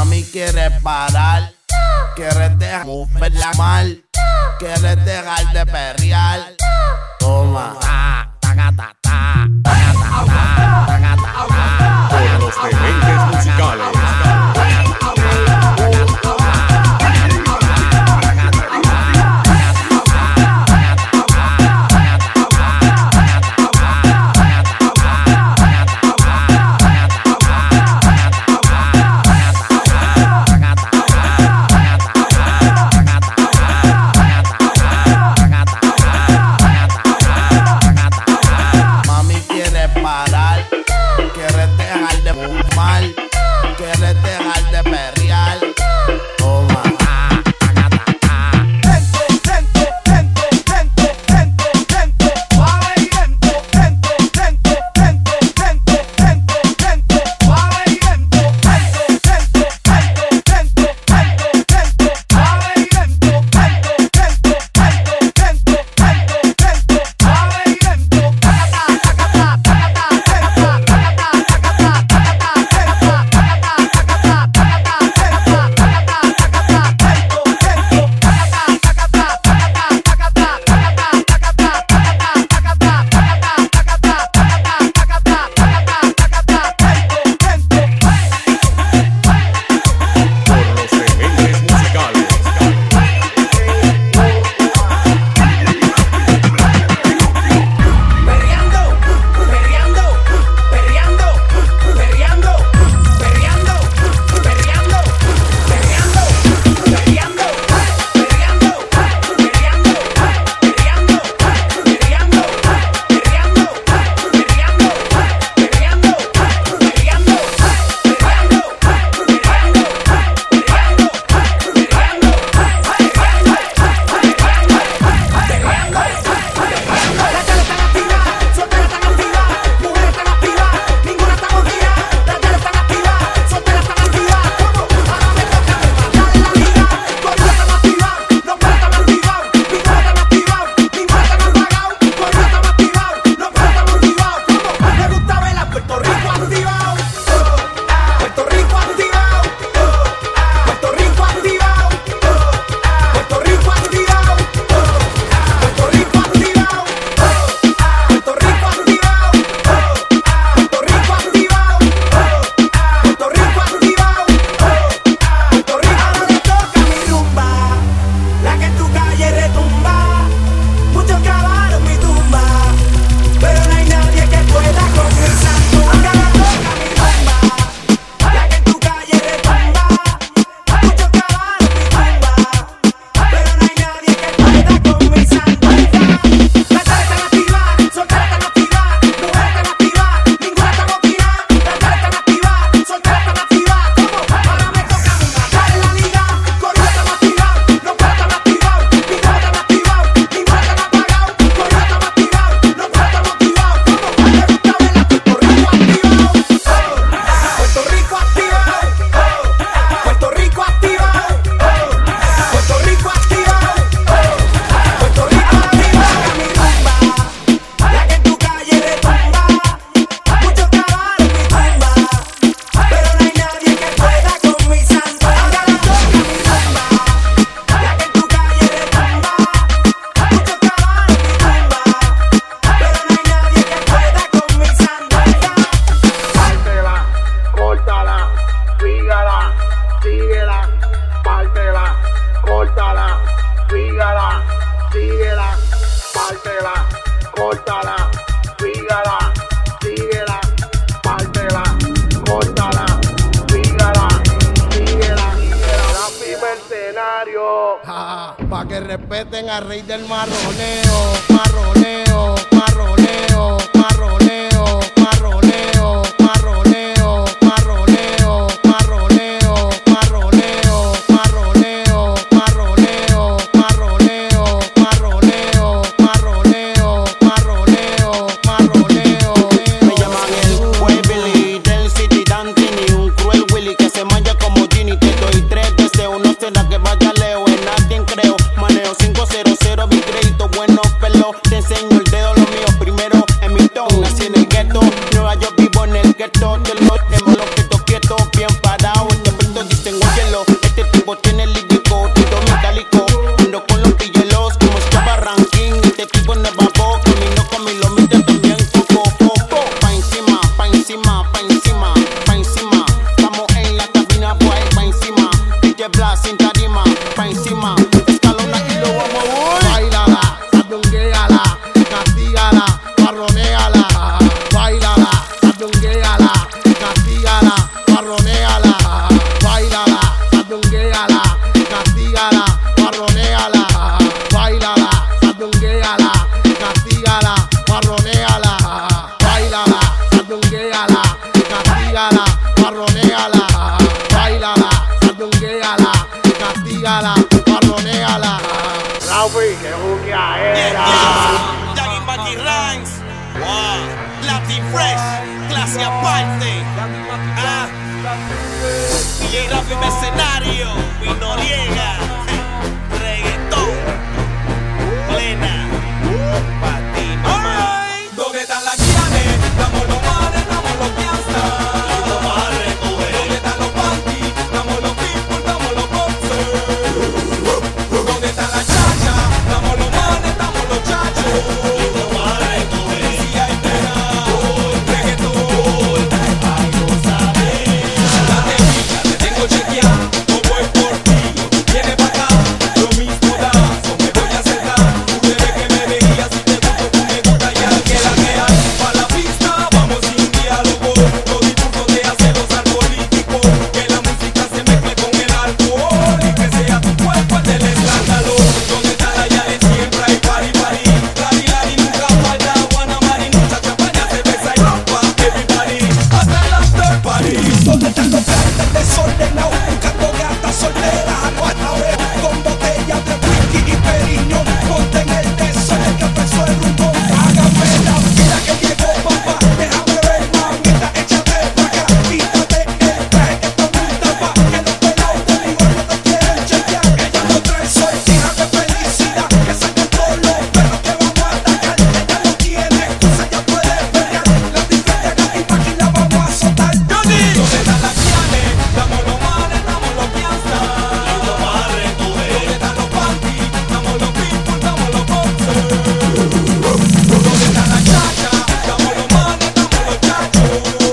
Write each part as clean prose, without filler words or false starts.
Mami, ¿quieres parar? ¿Quieres dejarla mal? ¿Quieres dejar de perrear? Toma. Por los dementes musicales. ¿Quieres dejar de perrear? Toma. Pa' que respeten al rey del marroneo, marroneo, marroneo, marroneo, marroneo, marroneo, marroneo, marroneo, marroneo, marroneo, marroneo, marroneo, marroneo, marroneo, marroneo, marroneo. Me llaman el Webily del City Dante, ni un cruel Willy que se manja como Ginny. Te doy 3 deseos, no será que vaya Leo, en nadie creo. Maneo 500, mi crédito bueno, pelo. Te enseño el dedo, lo mío primero en mi Próximo escenario, Winoriega, reggaetón, plena, pa' ti, mamá. ¿Dónde están las guianes? Damos los mares, damos los piazas. ¿Dónde están los panties? Damos los people, damos los boxers. ¿Dónde están las chachas? Damos los manes, damos los chachos. Si hay pena, reggaetón, ay, no sabes. Date pica, te tengo chequeado, no voy por ti. Viene pa' acá, lo mismo da, me voy a acercar. Tú debes que me veías y te gusto, tú me gusta ya que la que hay. Pa' la pista, vamos sin diálogo. Los discursos de hacerlos al político. Que la música se mezcle con el alcohol y que sea tu cuerpo el del escándalo. Donde está la llave siempre hay party, party. Lari, nunca falta Guanamari. Mucha champaña, cerveza y ropa. Everybody, hasta el after party. ¿Dónde están los grandes desordenados? Buscando gatas solteras a nuestra vez. Con botellas de whisky y periñón. Ponte en el desorden que empezó el rumbo. Hágame la vida que llegó papá. Déjame ver mamita, échate pa' acá. Quítate el traje que está muy tapa. Que los pelados de mi barrio te quieren chequear. Ella no trae sortija de felicidad. Que saquen todos los perros que vamos a atacar. Ella no tiene excusa, ya puede pelear. La discoteca y pa' aquí la vamos a soltar. ¿Dónde están las guianes? Damos los mares, damos los piazas. ¿Dónde están los panties? Damos los people, damos los boxers. ¿Dónde están las chachas? Damos los manes, damos los chachos.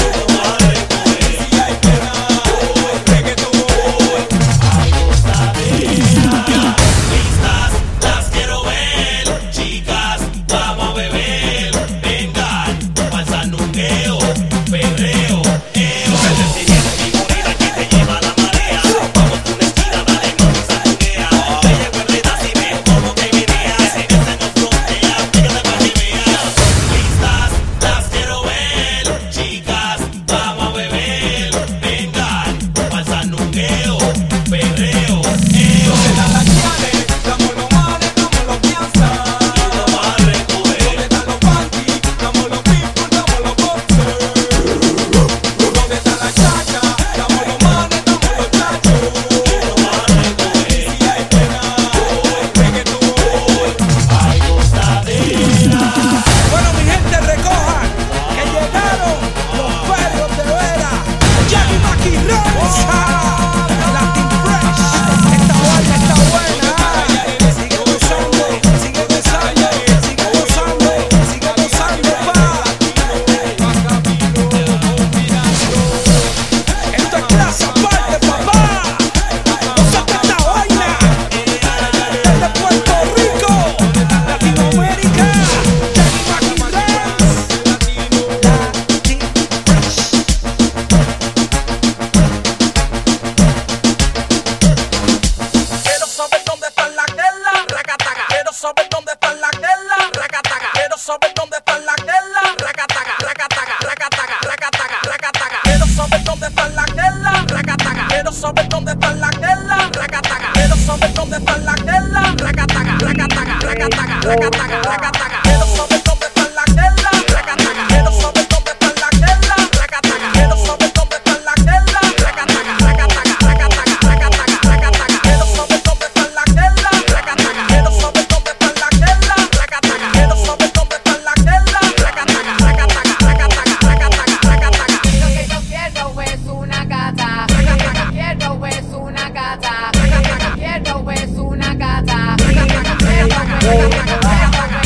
Si hay pena, reggaetón, ay, no sabes. Listas, las quiero ver, chicas, vamos a beber, vengan, pa'l sanungueo, perreo, el siguiente mi morena que te lleva la marea, vamos por una esquina, dale mami, sanunguea, te llevo en redas y ves como te meneas, ese no frontea, pégate pa' que veas. Listas, las quiero ver, chicas, vamos a beber, vengan, pa'l sanungueo, perreo, ¿Dónde están las guianes? Damos los mares, damos los piazas. ¿Dónde están los panties? Damos los people, damos los boxers. ¿Dónde están las chachas? Damos los manes, damos los chachos. Si hay pena, reggaetón, ay, gozadera. Bueno, mi gente, recojan que llegaron los perros de vera. Jackie Maki Ranza, Latin Fresh. Esta vaina está buena. Sigue gozando, sigue gozando, sigue gozando, sigue gozando, pa. Esto es clase aparte, papá. Gózate esta vaina. Desde Puerto Rico, Latinoamérica. Jackie Maki Ranza, Latin Fresh. Quiero saber dónde están las guerras, racataga. Quiero saber dónde están las guerras, racataga. Quiero saber dónde están las guerras, racataga, racataga, racataga, racataga, racataga. Quiero saber dónde están las guerras, racataga. Quiero saber dónde están las guerras, racataga. Quiero saber dónde están las guerras, racataga, racataga, racataga, racataga, racataga. Quiero saber dónde están las guerras, racataga. Quiero saber dónde están las guerras, racataga. Quiero saber dónde están las guerras, racataga, racataga, racataga, racataga, racataga. Quiero saber dónde están las guerras, racataga. Quiero saber dónde están las guerras, racataga. Quiero saber dónde están las guerras, racataga, racataga, racataga, racataga, racataga. Lo que yo quiero es una gata. Lo que yo quiero es una gata. Lo que yo quiero es una gata. Lo que yo quiero es una gata.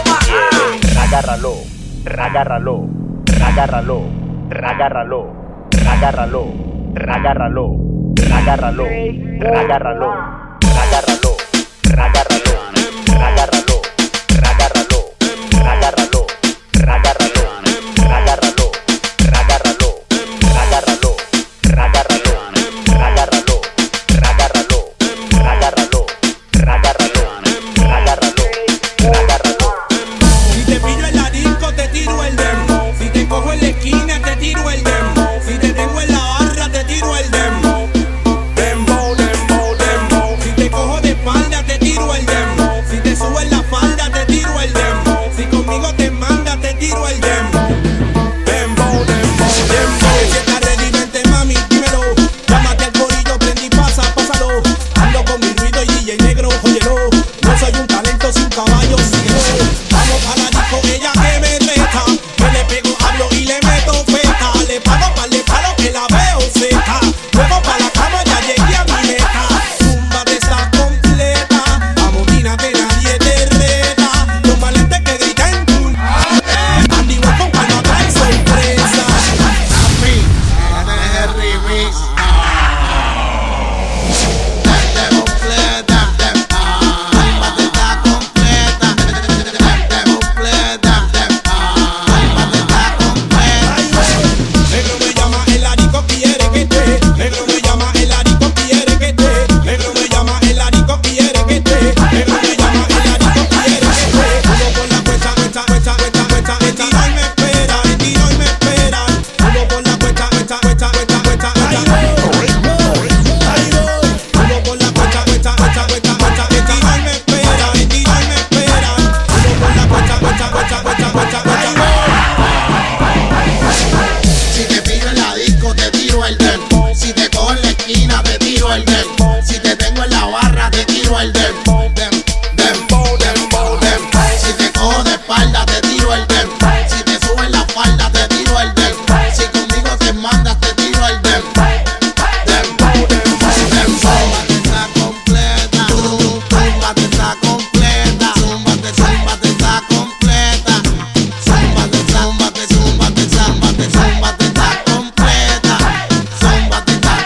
agárralo, agárralo, agárralo, agárralo, agárralo, agárralo, agárralo, agárralo, agárralo, agárralo, agárralo, agárralo, agárralo, agárralo, agárralo, agárralo, agárralo, agárralo, agárralo, agárralo, agárralo, agárralo. Si te pillo en la disco te tiro el demo. Si te cojo en la esquina te tiro el demo. Si te tengo en la barra te tiro el demo. Dembow, dembow, dembow. Si te cojo de espalda te tiro el demo. Si te subo en la falda te tiro el demo. Si conmigo te manda te tiro el demo. Dembow, dembow, dembow. Si estás ready vente mami, dímelo. Llámate al corillo, prende y pasa, pásalo. Ando con mi ruido y DJ negro, óyelo. No soy un talento sin caballos, síguelo. Vamos a la disco, ella que me reta. Me le pego, hablo y le meto feta. Le pago palo que la veo seca. Luego pa' la cama ya llegué a mi meta. Zumba te está completa. Amotínate, nadie te reta. Los maleantes que gritan Andy Boy con pana trae sorpresa. Papi, este es el remix. Te completa, te está completa, te completa, Negro me llama, el arico quiere que esté. Negro me llama, el arico quiere que esté. Negro me llama, el arico quiere que esté. Negro me llama, el arico quiere que esté. Uno por la cuesta, el tiro y me espera, el tiro y me espera. Uno por la cuesta, Uno por la cuesta, el tiro y me espera, el tiro y me espera. Uno por la cuesta, Si te pillo en la disco te tiro el dembo. Si te cojo en la esquina te tiro el dembo. Si te tengo en la barra te tiro el dembo. Dembo, dembo, dembo. Si te cojo de espalda te tiro el dembo. Si te subo en la falda te tiro el dembo. Si conmigo te mandas te tiro el dembo. Dembo, dembo, dembo. Zumba te está completa. Zumba te está completa. Zumba te está completa. Zumba te está completa. Zumba te está completa. Zumba te está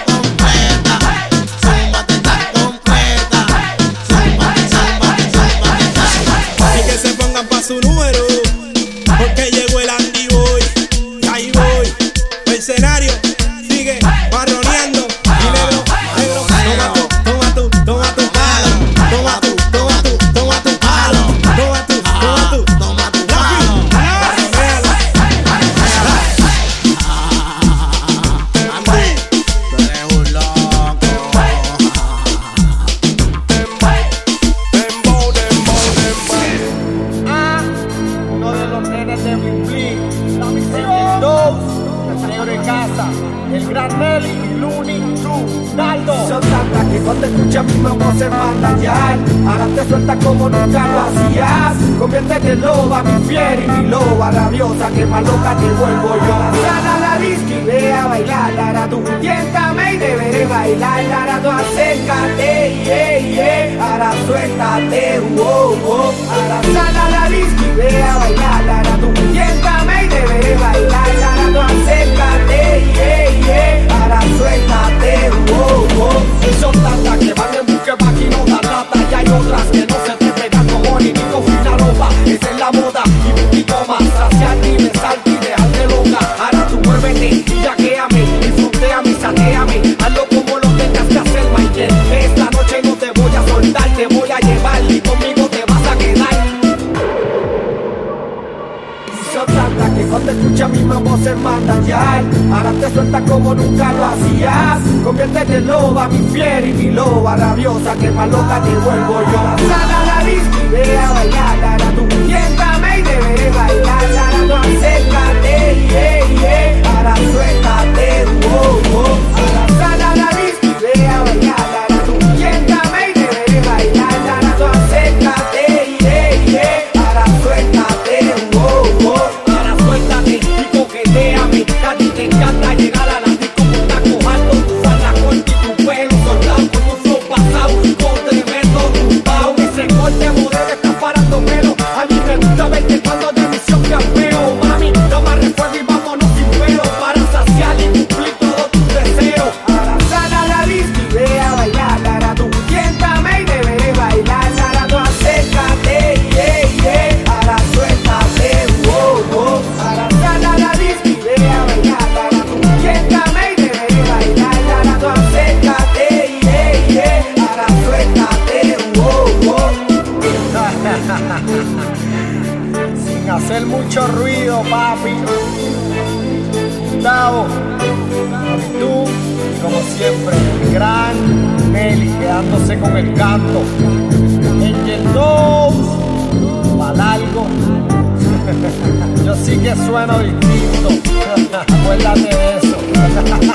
completa. Y que se pongan pa' su número, porque llegó el Andy Boy. Ahí voy, el escenario sigue marroneando. Y negro, toma tu palo. Toma tu palo. Toma tu palo. Andy, tú eres un loco. Uno de los nenes de Bling Bling, la misión 2, el negro en casa, el gran Nelly y Looney Tunes, Naldo. Son tantas que cuando escuchas mi voz se manda ya. Ahora te sueltas como nunca lo hacías. Conviértete en loba, mi fiera y mi loba rabiosa, que más loca te vuelvo yo. Sal a la disco y ve a bailar, ahora tú tiéntame y deberé bailar. Ahora tú acércate, ahora suéltate, Ahora sal a la disco y ve a bailar, ahora tú tiéntame y deberé bailar. Ahora tú acércate, ahora suéltate, Y son tantas que van en busca pa' aquí no da rata. Y hay otras que no se te pegan como ni con fina ropa. Esa es la moda y un poquito más. Saciarte y besarte y dejarte loca. Ahora tú muévete y yaquéame, disfrutéame, saquéame. Hazlo como lo tengas que hacer, Michael. Esta noche no te voy a soltar, te voy a llevar y conmigo te vas a quedar. Son tantas que cuando escuchas mi voz se mandan ya. Ahora te sueltas como nunca lo hacías. Conviértete en loba, mi fiera y mi loba rabiosa, que más loca te vuelvo yo. Sal a la disco y ve a bailar. Ahora tú tiéntame y deberé bailar. Ahora tú acércate, ahora suéltate, Ahora sal a la disco y ve a bailar. Ahora tú tiéntame y deberé bailar. Ahora tú acércate, ahora suéltate, Ahora suéltate y coqueteame. A ti te encanta llegar a la disco con tacos altos, tu falda corta y tu pelo soltado, con tu flow pasado, con tremendo tumbao. Ese corte modelo está parando pelo. A mí me gusta verte cuando de misión campeo. Mami, toma refuerzo y vámonos sin pelo para saciar. mucho ruido, papi. Gustavo, y tú, como siempre, el gran Nelly, quedándose con el canto. Angel Dose, para algo. Yo sí que sueno distinto. Acuérdate de eso.